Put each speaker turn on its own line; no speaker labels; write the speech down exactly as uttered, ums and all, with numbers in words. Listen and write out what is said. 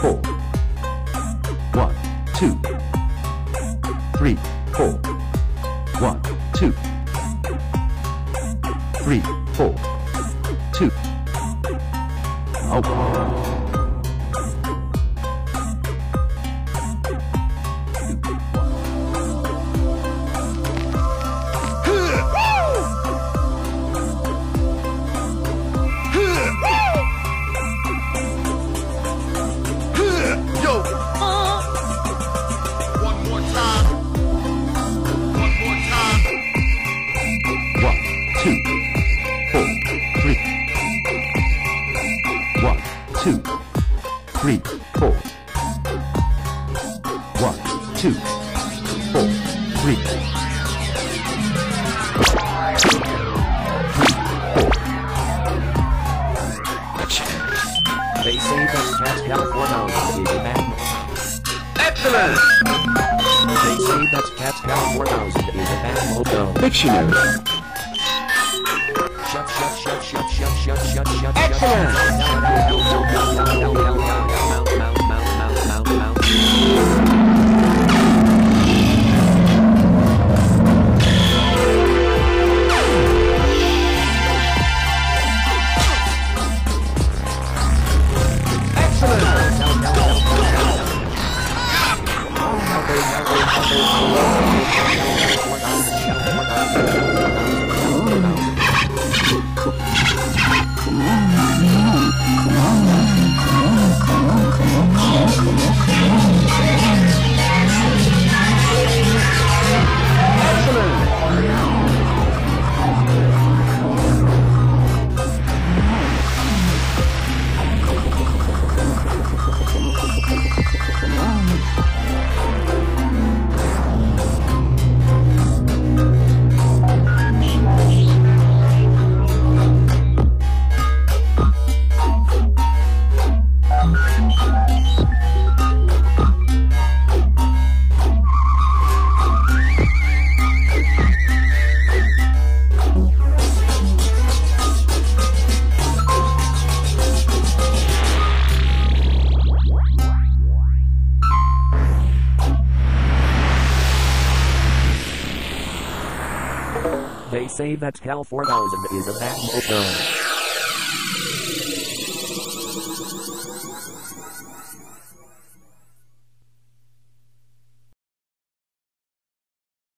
four. One, two, three, four. One, two, three, four, two. Oh. Two, three, four. One, two, four, three.
They say that Cat California is a man.
Excellent!
They say that Cat California is a man logo.
Dictionary.
Shut, shut, shut, shut, shut, shut, shut, shut.
Excellent!
They say that Cal four thousand is a bad motor.